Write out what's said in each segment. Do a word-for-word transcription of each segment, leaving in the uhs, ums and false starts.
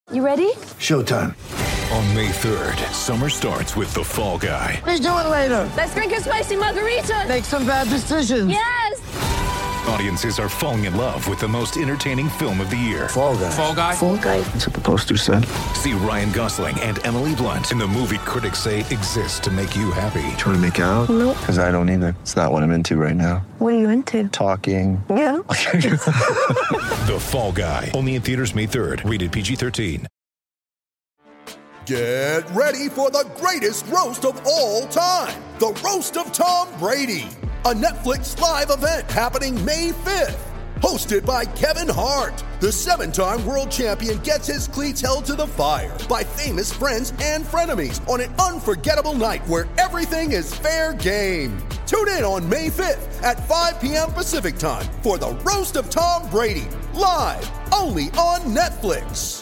You ready? Showtime. On May third, summer starts with The Fall Guy. Let's do it later. Let's drink a spicy margarita. Make some bad decisions. Yes! Audiences are falling in love with the most entertaining film of the year. Fall Guy. Fall Guy? Fall Guy. That's what the poster said. See Ryan Gosling and Emily Blunt in the movie critics say exists to make you happy. Trying to make it out? Nope. Because I don't either. It's not what I'm into right now. What are you into? Talking. Yeah. The Fall Guy. Only in theaters May third. Rated P G thirteen. Get ready for the greatest roast of all time. The Roast of Tom Brady. A Netflix live event happening May fifth. Hosted by Kevin Hart. The seven-time world champion gets his cleats held to the fire by famous friends and frenemies on an unforgettable night where everything is fair game. Tune in on May fifth at five p.m. Pacific time for the Roast of Tom Brady. Live only on Netflix.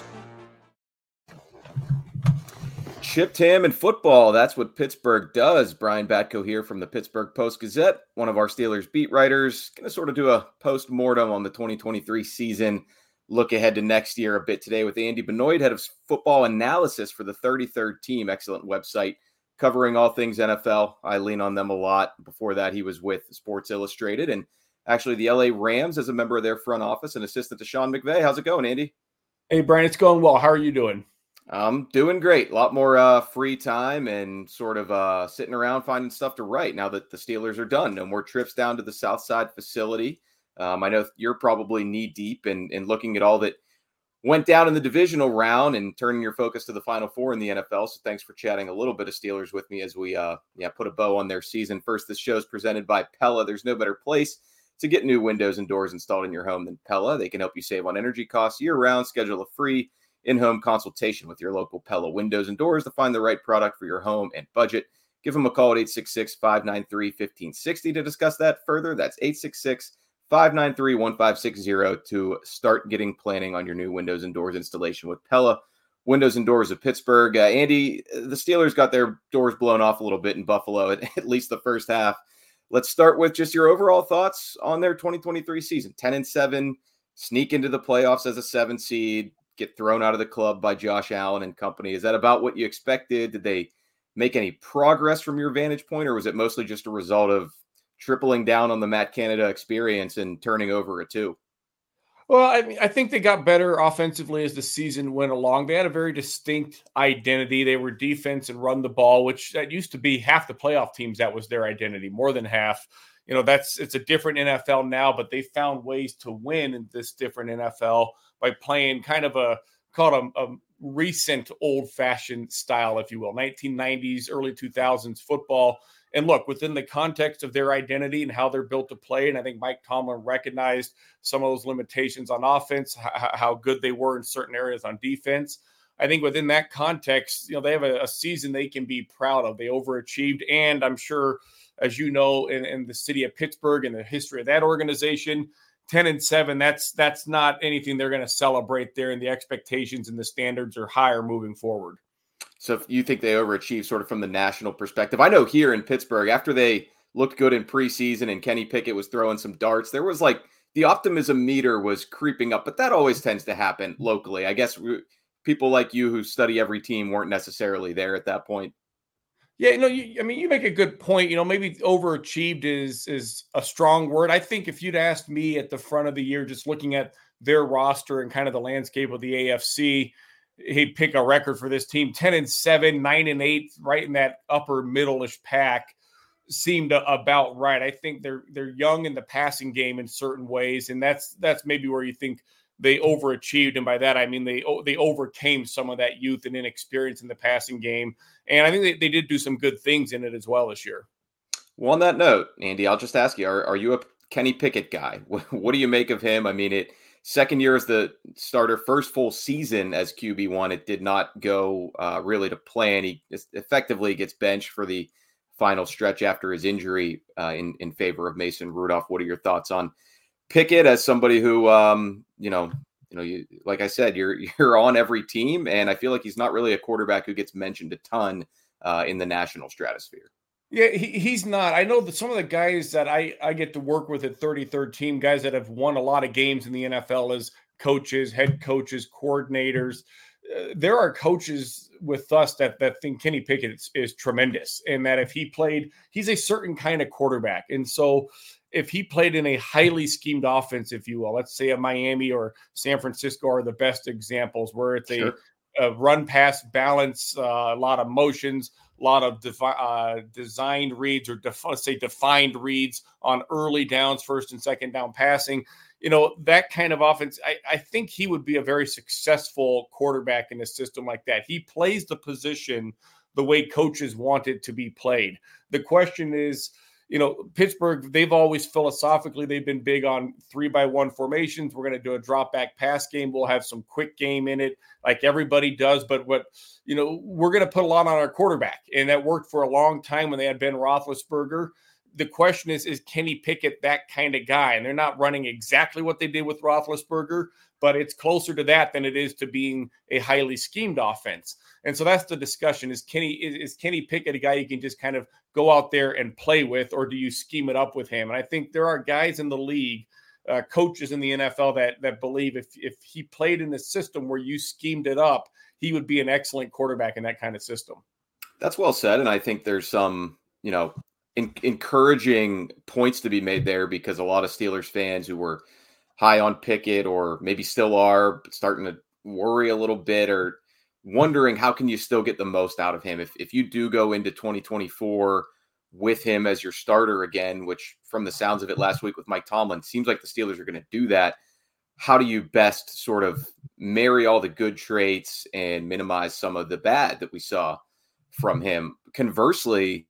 Chipped ham and football. That's what Pittsburgh does. Brian Batko here from the Pittsburgh Post-Gazette, one of our Steelers beat writers. Going to sort of do a post-mortem on the twenty twenty-three season. Look ahead to next year a bit today with Andy Benoit, head of football analysis for the thirty-third Team. Excellent website covering all things N F L. I lean on them a lot. Before that, he was with Sports Illustrated and actually the L A Rams as a member of their front office and assistant to Sean McVay. How's it going, Andy? Hey, Brian, it's going well. How are you doing? I'm doing great. A lot more uh, free time and sort of uh, sitting around finding stuff to write now that the Steelers are done. No more trips down to the South Side facility. Um, I know you're probably knee deep in, in looking at all that went down in the divisional round and turning your focus to the Final Four in the N F L. So thanks for chatting a little bit of Steelers with me as we uh, yeah put a bow on their season. First, this show is presented by Pella. There's no better place to get new windows and doors installed in your home than Pella. They can help you save on energy costs year-round. Schedule a free in-home consultation with your local Pella Windows and Doors to find the right product for your home and budget. Give them a call at eight six six, five nine three, one five six zero to discuss that further. That's eight six six, five nine three, one five six zero to start getting planning on your new windows and doors installation with Pella Windows and Doors of Pittsburgh. Uh, Andy, the Steelers got their doors blown off a little bit in Buffalo, at, at least the first half. Let's start with just your overall thoughts on their twenty twenty-three season. ten and seven, sneak into the playoffs as a seven seed, get thrown out of the club by Josh Allen and company. Is that about what you expected? Did they make any progress from your vantage point, or was it mostly just a result of tripling down on the Matt Canada experience and turning over a two? Well, I mean, I think they got better offensively as the season went along. They had a very distinct identity. They were defense and run the ball, which that used to be half the playoff teams. That was their identity, more than half. You know, that's it's a different N F L now, but they found ways to win in this different N F L by playing kind of a called a, a recent old-fashioned style, if you will, nineteen nineties, early two thousands football. And look, within the context of their identity and how they're built to play, and I think Mike Tomlin recognized some of those limitations on offense, how, how good they were in certain areas on defense. I think within that context, you know, they have a, a season they can be proud of. They overachieved, and I'm sure, as you know, in, in the city of Pittsburgh and the history of that organization, ten and seven, that's that's not anything they're going to celebrate there, and the expectations and the standards are higher moving forward. So if you think they overachieved sort of from the national perspective, I know here in Pittsburgh, after they looked good in preseason and Kenny Pickett was throwing some darts, there was like the optimism meter was creeping up, but that always tends to happen locally. I guess people like you who study every team weren't necessarily there at that point. Yeah, you know, you, I mean, you make a good point. You know, maybe overachieved is is a strong word. I think if you'd asked me at the front of the year, just looking at their roster and kind of the landscape of the A F C, he'd pick a record for this team. ten and seven, nine and eight, right in that upper middle-ish pack seemed about right. I think they're they're young in the passing game in certain ways, and that's that's maybe where you think they overachieved, and by that I mean they they overcame some of that youth and inexperience in the passing game, and I think they, they did do some good things in it as well this year. Well, on that note, Andy, I'll just ask you: Are are you a Kenny Pickett guy? What do you make of him? I mean, it second year as the starter, first full season as Q B one, it did not go uh, really to plan. He effectively gets benched for the final stretch after his injury uh, in in favor of Mason Rudolph. What are your thoughts on Pickett as somebody who, um, you know, you know, you, like I said, you're you're on every team, and I feel like he's not really a quarterback who gets mentioned a ton uh, in the national stratosphere. Yeah, he, he's not. I know that some of the guys that I, I get to work with at thirty-third Team, guys that have won a lot of games in the N F L as coaches, head coaches, coordinators, uh, there are coaches with us that that think Kenny Pickett is, is tremendous, and that if he played, he's a certain kind of quarterback. And so if he played in a highly schemed offense, if you will, let's say a Miami or San Francisco are the best examples, where it's Sure. a, a run pass balance, uh, a lot of motions, a lot of defi- uh, designed reads or def- let's say defined reads on early downs, first and second down passing. You know, that kind of offense, I, I think he would be a very successful quarterback in a system like that. He plays the position the way coaches want it to be played. The question is, you know, Pittsburgh, they've always philosophically, they've been big on three by one formations. We're going to do a drop back pass game. We'll have some quick game in it like everybody does. But what, you know, we're going to put a lot on our quarterback. And that worked for a long time when they had Ben Roethlisberger. The question is, is Kenny Pickett that kind of guy? And they're not running exactly what they did with Roethlisberger, but it's closer to that than it is to being a highly schemed offense. And so that's the discussion. Is Kenny is, is Kenny Pickett a guy you can just kind of go out there and play with, or do you scheme it up with him? And I think there are guys in the league, uh, coaches in the N F L that that believe if if he played in the system where you schemed it up, he would be an excellent quarterback in that kind of system. That's well said. And I think there's some, you know, in, encouraging points to be made there, because a lot of Steelers fans who were high on Pickett, or maybe still are, starting to worry a little bit, or wondering how can you still get the most out of him if, if you do go into twenty twenty-four with him as your starter again, which from the sounds of it last week with Mike Tomlin, seems like the Steelers are going to do that. How do you best sort of marry all the good traits and minimize some of the bad that we saw from him? Conversely,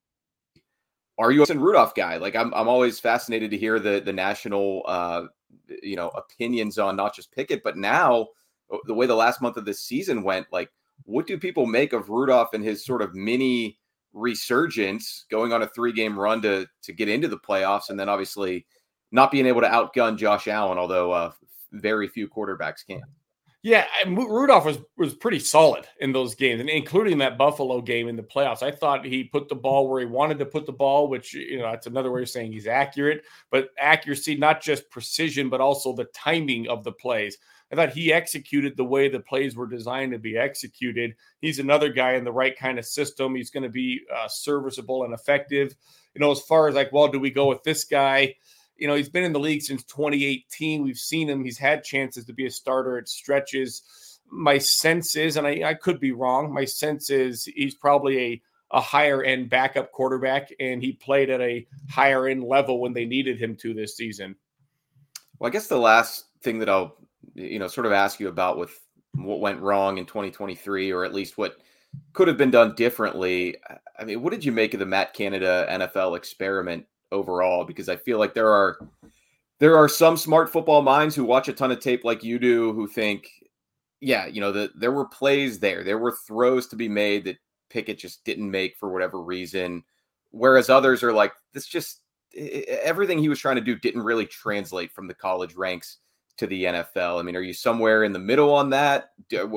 are you a Mason Rudolph guy? Like I'm, I'm always fascinated to hear the, the national, uh, you know, opinions on not just Pickett, but now the way the last month of this season went, like, what do people make of Rudolph and his sort of mini resurgence, going on a three-game run to to get into the playoffs, and then obviously not being able to outgun Josh Allen, although uh, very few quarterbacks can? Yeah, Rudolph was was pretty solid in those games, and including that Buffalo game in the playoffs. I thought he put the ball where he wanted to put the ball, which, you know, that's another way of saying he's accurate, but accuracy, not just precision, but also the timing of the plays. I thought he executed the way the plays were designed to be executed. He's another guy in the right kind of system. He's going to be uh, serviceable and effective. You know, as far as like, well, do we go with this guy? You know, he's been in the league since twenty eighteen. We've seen him. He's had chances to be a starter at stretches. My sense is, and I, I could be wrong, my sense is he's probably a, a higher end backup quarterback, and he played at a higher end level when they needed him to this season. Well, I guess the last thing that I'll, you know, sort of ask you about with what went wrong in twenty twenty-three, or at least what could have been done differently. I mean, what did you make of the Matt Canada N F L experiment overall? Because I feel like there are there are some smart football minds who watch a ton of tape like you do, who think, yeah, you know, the, there were plays there. There were throws to be made that Pickett just didn't make for whatever reason. Whereas others are like, this just, everything he was trying to do didn't really translate from the college ranks to the N F L. I mean, are you somewhere in the middle on that?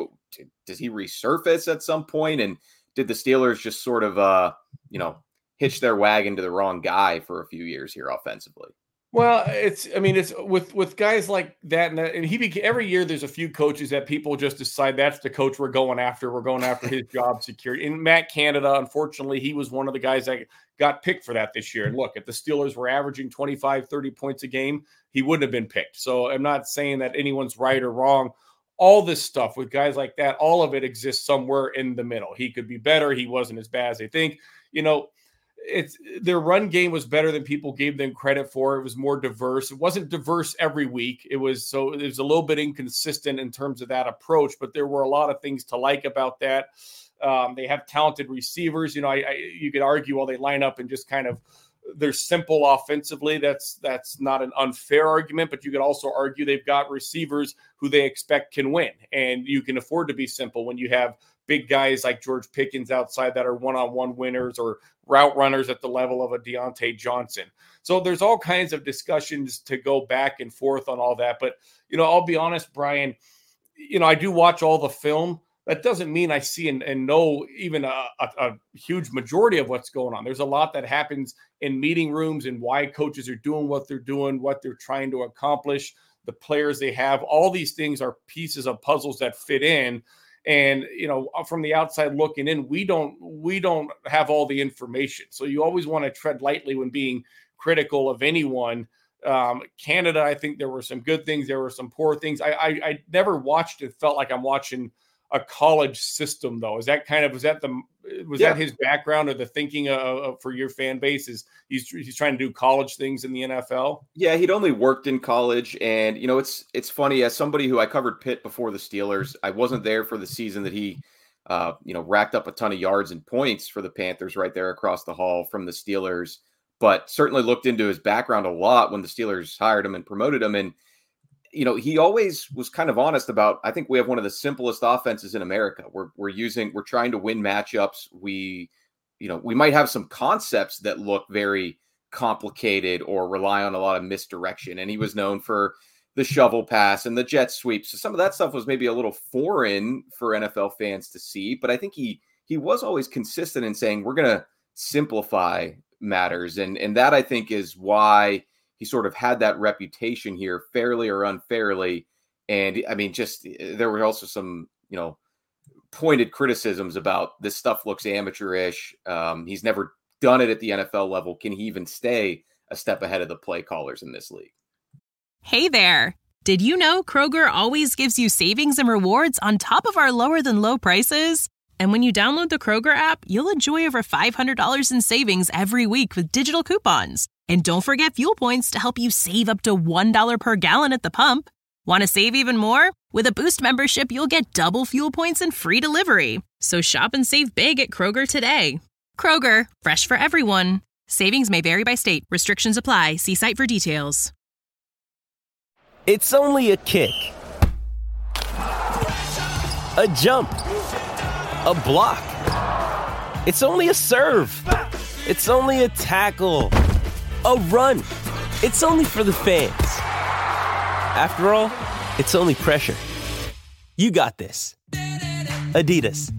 Does he resurface at some point? And did the Steelers just sort of, uh, you know, hitch their wagon to the wrong guy for a few years here offensively? Well, it's, I mean, it's with, with guys like that, and, that, and he became, every year there's a few coaches that people just decide that's the coach we're going after. We're going after his job security. And Matt Canada, unfortunately, he was one of the guys that got picked for that this year. And look, if the Steelers were averaging twenty-five, thirty points a game, he wouldn't have been picked. So I'm not saying that anyone's right or wrong. All this stuff with guys like that, all of it exists somewhere in the middle. He could be better. He wasn't as bad as they think. You know, it's their run game was better than people gave them credit for. It was more diverse. It wasn't diverse every week. It was so it was a little bit inconsistent in terms of that approach, but there were a lot of things to like about that. Um, they have talented receivers. You know, I, I you could argue, well, they line up and just kind of they're simple offensively. That's that's not an unfair argument, but you could also argue they've got receivers who they expect can win, and you can afford to be simple when you have big guys like George Pickens outside that are one-on-one winners, or route runners at the level of a Deontay Johnson. So there's all kinds of discussions to go back and forth on all that. But, you know, I'll be honest, Brian, you know, I do watch all the film. That doesn't mean I see and, and know even a, a, a huge majority of what's going on. There's a lot that happens in meeting rooms and why coaches are doing what they're doing, what they're trying to accomplish, the players they have. All these things are pieces of puzzles that fit in. And, you know, from the outside looking in, we don't we don't have all the information. So you always want to tread lightly when being critical of anyone. Um, Canada, I think there were some good things. There were some poor things. I, I, I never watched it, felt like I'm watching a college system, though. Is that kind of, was that the, was yeah. that his background or the thinking of, of, for your fan base is he's, he's trying to do college things in the N F L? Yeah, he'd only worked in college. And, you know, it's, it's funny, as somebody who I covered Pitt before the Steelers, I wasn't there for the season that he, uh, you know, racked up a ton of yards and points for the Panthers right there across the hall from the Steelers, but certainly looked into his background a lot when the Steelers hired him and promoted him. And, you know, he always was kind of honest about, I think we have one of the simplest offenses in America. We're we're using, we're trying to win matchups. We, you know, we might have some concepts that look very complicated or rely on a lot of misdirection. And he was known for the shovel pass and the jet sweep. So some of that stuff was maybe a little foreign for N F L fans to see, but I think he, he was always consistent in saying, we're going to simplify matters. And, and that I think is why he sort of had that reputation here, fairly or unfairly. And I mean, just there were also some, you know, pointed criticisms about this stuff looks amateurish. Um, he's never done it at the N F L level. Can he even stay a step ahead of the play callers in this league? Hey there. Did you know Kroger always gives you savings and rewards on top of our lower than low prices? And when you download the Kroger app, you'll enjoy over five hundred dollars in savings every week with digital coupons. And don't forget fuel points to help you save up to one dollar per gallon at the pump. Want to save even more? With a Boost membership, you'll get double fuel points and free delivery. So shop and save big at Kroger today. Kroger, fresh for everyone. Savings may vary by state. Restrictions apply. See site for details. It's only a kick. A jump. A block. It's only a serve. It's only a tackle. A run. It's only for the fans. After all, it's only pressure. You got this. Adidas.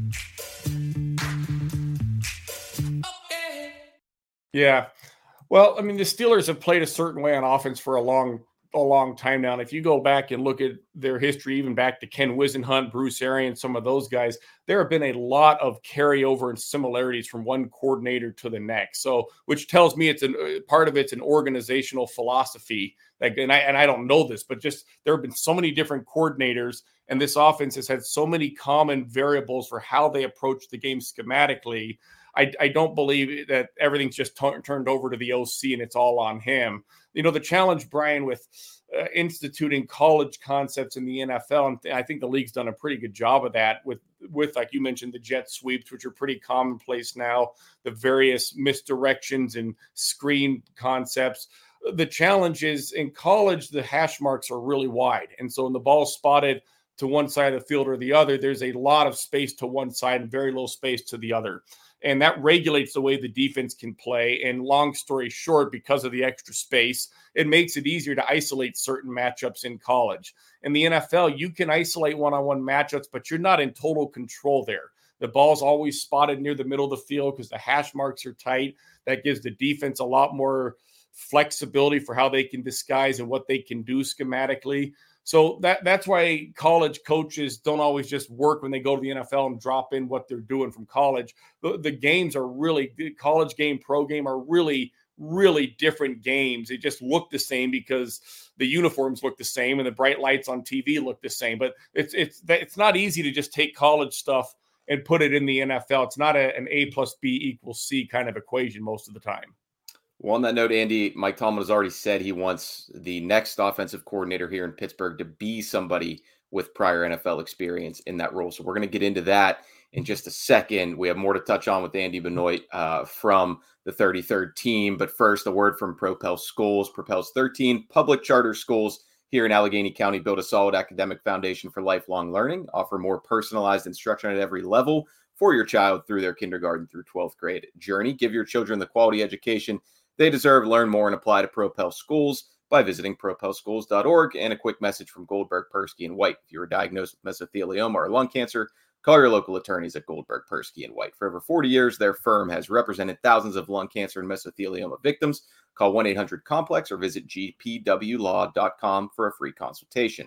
Yeah. Well, I mean, the Steelers have played a certain way on offense for a long a long time now. And if you go back and look at their history, even back to Ken Wisenhunt, Bruce Arians, some of those guys, there have been a lot of carryover and similarities from one coordinator to the next. So, which tells me it's a part of it's an organizational philosophy. Like, and I, and I don't know this, but just there have been so many different coordinators, and this offense has had so many common variables for how they approach the game schematically. I, I don't believe that everything's just t- turned over to the O C and it's all on him. You know, the challenge, Brian, with uh, instituting college concepts in the N F L, and I think the league's done a pretty good job of that with, with like you mentioned, the jet sweeps, which are pretty commonplace now, the various misdirections and screen concepts. The challenge is in college, the hash marks are really wide. And so when the ball's spotted to one side of the field or the other, there's a lot of space to one side and very little space to the other. And that regulates the way the defense can play. And long story short, because of the extra space, it makes it easier to isolate certain matchups in college. In the N F L, you can isolate one-on-one matchups, but you're not in total control there. The ball's always spotted near the middle of the field because the hash marks are tight. That gives the defense a lot more flexibility for how they can disguise and what they can do schematically. So that that's why college coaches don't always just work when they go to the N F L and drop in what they're doing from college. The, the games are really – college game, pro game are really, really different games. They just look the same because the uniforms look the same and the bright lights on T V look the same. But it's it's it's not easy to just take college stuff and put it in the N F L. It's not a, an A plus B equals C kind of equation most of the time. Well, on that note, Andy, Mike Tomlin has already said he wants the next offensive coordinator here in Pittsburgh to be somebody with prior N F L experience in that role. So we're going to get into that in just a second. We have more to touch on with Andy Benoit uh, from the thirty-third team. But first, a word from Propel Schools. Propel's thirteen public charter schools here in Allegheny County build a solid academic foundation for lifelong learning, offer more personalized instruction at every level for your child through their kindergarten through twelfth grade journey. Give your children the quality education they deserve. Learn more and apply to Propel Schools by visiting propel schools dot org. And a quick message from Goldberg, Persky, and White. If you were diagnosed with mesothelioma or lung cancer, call your local attorneys at Goldberg, Persky, and White. For over forty years, their firm has represented thousands of lung cancer and mesothelioma victims. Call one eight hundred complex or visit g p w law dot com for a free consultation.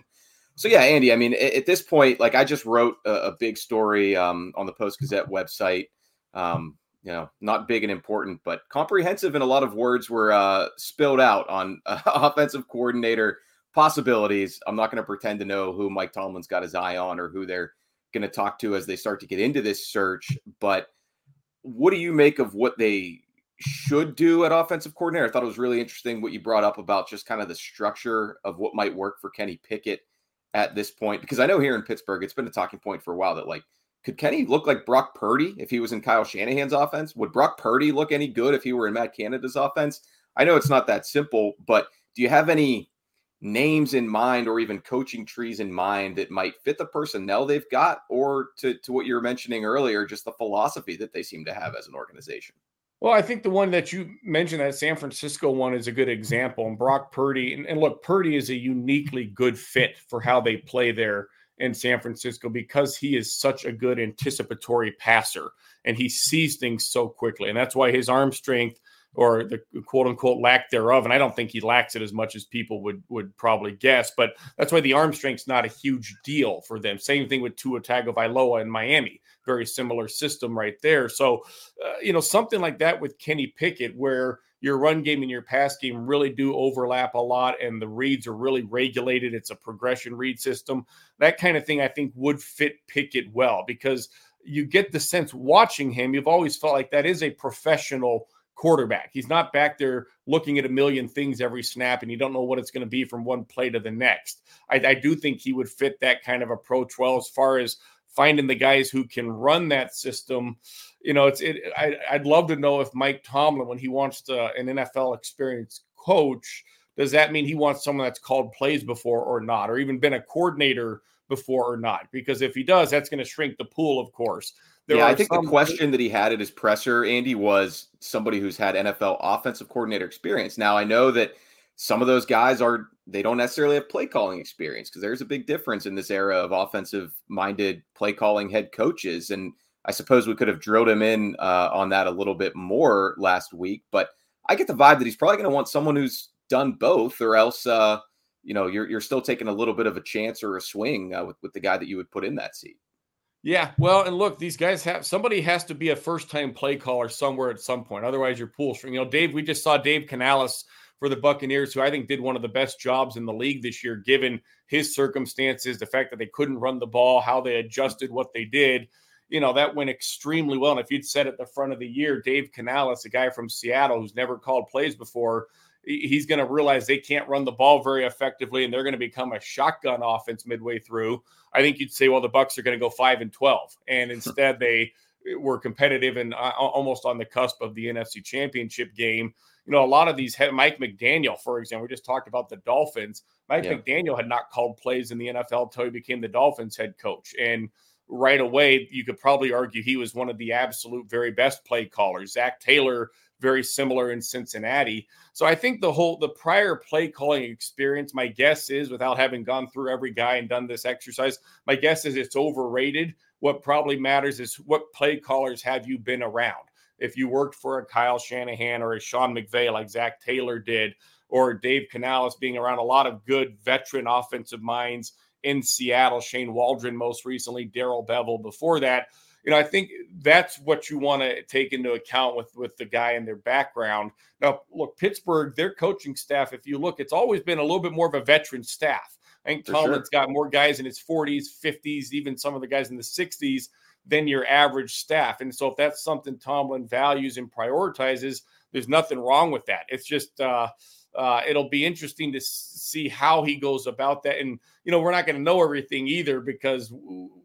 So yeah, Andy, I mean, at, at this point, like I just wrote a, a big story um, on the Post-Gazette website. Um, you know, not big and important, but comprehensive, and a lot of words were uh, spilled out on uh, offensive coordinator possibilities. I'm not going to pretend to know who Mike Tomlin's got his eye on or who they're going to talk to as they start to get into this search. But what do you make of what they should do at offensive coordinator? I thought it was really interesting what you brought up about just kind of the structure of what might work for Kenny Pickett at this point, because I know here in Pittsburgh, it's been a talking point for a while that like, could Kenny look like Brock Purdy if he was in Kyle Shanahan's offense? Would Brock Purdy look any good if he were in Matt Canada's offense? I know it's not that simple, but do you have any names in mind or even coaching trees in mind that might fit the personnel they've got, or to, to what you were mentioning earlier, just the philosophy that they seem to have as an organization? Well, I think the one that you mentioned, that San Francisco one, is a good example. And Brock Purdy, and, and look, Purdy is a uniquely good fit for how they play there in San Francisco because he is such a good anticipatory passer and he sees things so quickly. And that's why his arm strength, or the quote unquote lack thereof, and I don't think he lacks it as much as people would would probably guess, but that's why the arm strength's not a huge deal for them. Same thing with Tua Tagovailoa in Miami. Very similar system right there. So, uh, you know, something like that with Kenny Pickett, where your run game and your pass game really do overlap a lot and the reads are really regulated. It's a progression read system. That kind of thing I think would fit Pickett well, because you get the sense watching him, you've always felt like that is a professional quarterback. He's not back there looking at a million things every snap and you don't know what it's going to be from one play to the next. I, I do think he would fit that kind of approach well, as far as finding the guys who can run that system. You know, it's it. I, I'd love to know if Mike Tomlin, when he wants to, an N F L experienced coach, does that mean he wants someone that's called plays before or not, or even been a coordinator before or not? Because if he does, that's going to shrink the pool, of course. There yeah, I think some... the question that he had at his presser, Andy, was somebody who's had N F L offensive coordinator experience. Now, I know that some of those guys are, they don't necessarily have play calling experience, because there's a big difference in this era of offensive minded play calling head coaches. And I suppose we could have drilled him in uh, on that a little bit more last week, but I get the vibe that he's probably going to want someone who's done both, or else, uh, you know, you're, you're still taking a little bit of a chance or a swing uh, with, with the guy that you would put in that seat. Yeah, well, and look, these guys have, somebody has to be a first-time play caller somewhere at some point. Otherwise, your pool string. You know, Dave, we just saw Dave Canales for the Buccaneers, who I think did one of the best jobs in the league this year, given his circumstances, the fact that they couldn't run the ball, how they adjusted what they did. You know, that went extremely well. And if you'd said at the front of the year, Dave Canales, a guy from Seattle who's never called plays before, he's going to realize they can't run the ball very effectively and they're going to become a shotgun offense midway through. I think you'd say, well, the Bucs are going to go five and twelve. And instead they were competitive and uh, almost on the cusp of the N F C Championship game. You know, a lot of these, Mike McDaniel, for example, we just talked about the Dolphins. Mike yeah. McDaniel had not called plays in the N F L until he became the Dolphins head coach. And right away, you could probably argue he was one of the absolute very best play callers. Zach Taylor, very similar in Cincinnati. So I think the whole, the prior play calling experience, my guess is, without having gone through every guy and done this exercise, my guess is it's overrated. What probably matters is what play callers have you been around? If you worked for a Kyle Shanahan or a Sean McVay like Zach Taylor did, or Dave Canales, being around a lot of good veteran offensive minds in Seattle, Shane Waldron most recently, Darrell Bevell before that. You know, I think that's what you want to take into account with, with the guy in their background. Now, look, Pittsburgh, their coaching staff, if you look, it's always been a little bit more of a veteran staff. I think For Tomlin's sure. got more guys in his forties, fifties, even some of the guys in the sixties than your average staff. And so if that's something Tomlin values and prioritizes, there's nothing wrong with that. It's just uh, uh, it'll be interesting to see how he goes about that. And, you know, we're not going to know everything either, because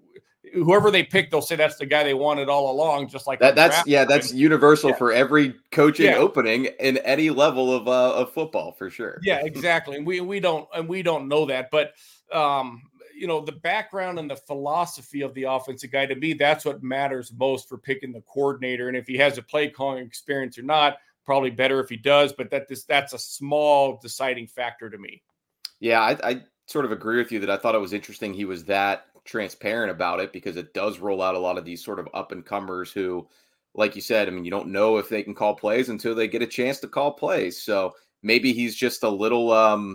whoever they pick, they'll say that's the guy they wanted all along, just like that. That's yeah, that's universal yeah. for every coaching yeah. opening in any level of uh, of football, for sure. Yeah, exactly. And we we don't and we don't know that, but um, you know, the background and the philosophy of the offensive guy, to me, that's what matters most for picking the coordinator. And if he has a play calling experience or not, probably better if he does. But that this that's a small deciding factor to me. Yeah, I, I sort of agree with you that I thought it was interesting he was that transparent about it, because it does roll out a lot of these sort of up and comers who, like you said, I mean, you don't know if they can call plays until they get a chance to call plays. So maybe he's just a little, um,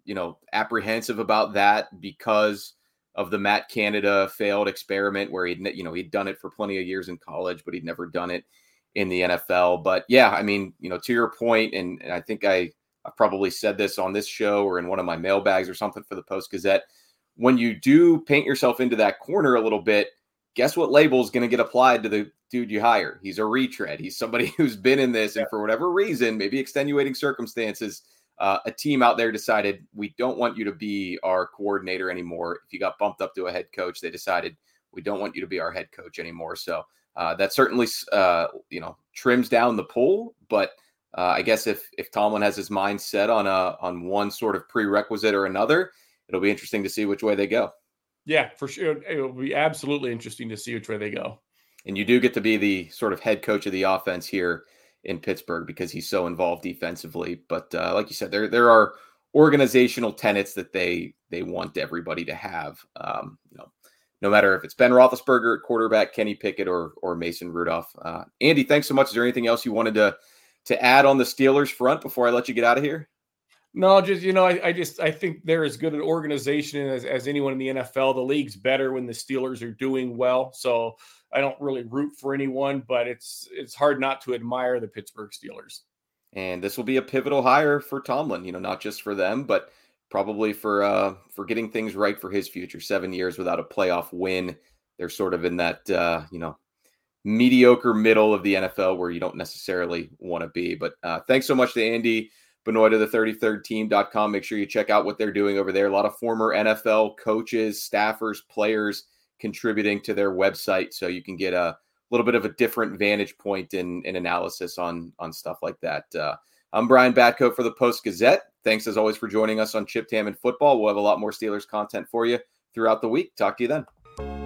you know, apprehensive about that because of the Matt Canada failed experiment where he'd, you know, he'd done it for plenty of years in college, but he'd never done it in the N F L. But yeah, I mean, you know, to your point, and, and I think I, I probably said this on this show or in one of my mailbags or something for the Post-Gazette, when you do paint yourself into that corner a little bit, guess what label is going to get applied to the dude you hire? He's a retread. He's somebody who's been in this, and for whatever reason, maybe extenuating circumstances, uh, a team out there decided, we don't want you to be our coordinator anymore. If you got bumped up to a head coach, they decided, we don't want you to be our head coach anymore. So uh, that certainly, uh, you know, trims down the pool. But uh, I guess if if Tomlin has his mind set on a on one sort of prerequisite or another, it'll be interesting to see which way they go. Yeah, for sure. It will be absolutely interesting to see which way they go. And you do get to be the sort of head coach of the offense here in Pittsburgh because he's so involved defensively. But uh, like you said, there there are organizational tenets that they they want everybody to have. Um, you know, no matter if it's Ben Roethlisberger at quarterback, Kenny Pickett, or or Mason Rudolph. Uh, Andy, thanks so much. Is there anything else you wanted to to add on the Steelers front before I let you get out of here? No, just, you know, I, I just, I think they're as good an organization as, as anyone in the N F L. The league's better when the Steelers are doing well. So I don't really root for anyone, but it's, it's hard not to admire the Pittsburgh Steelers. And this will be a pivotal hire for Tomlin, you know, not just for them, but probably for, uh, for getting things right for his future. Seven years without a playoff win. They're sort of in that, uh, you know, mediocre middle of the N F L where you don't necessarily want to be. But uh, thanks so much to Andy Benoit of the thirty-third team dot com. Make sure you check out what they're doing over there. A lot of former N F L coaches, staffers, players contributing to their website. So you can get a little bit of a different vantage point in, in analysis on, on stuff like that. Uh, I'm Brian Batko for the Post-Gazette. Thanks as always for joining us on Chipped Ham and Football. We'll have a lot more Steelers content for you throughout the week. Talk to you then.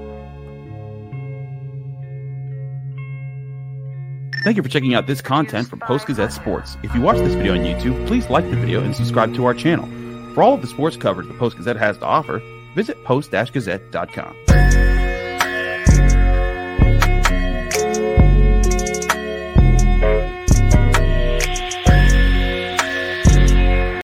Thank you for checking out this content from Post-Gazette Sports. If you watch this video on YouTube, please like the video and subscribe to our channel. For all of the sports coverage the Post-Gazette has to offer, visit post dash gazette dot com.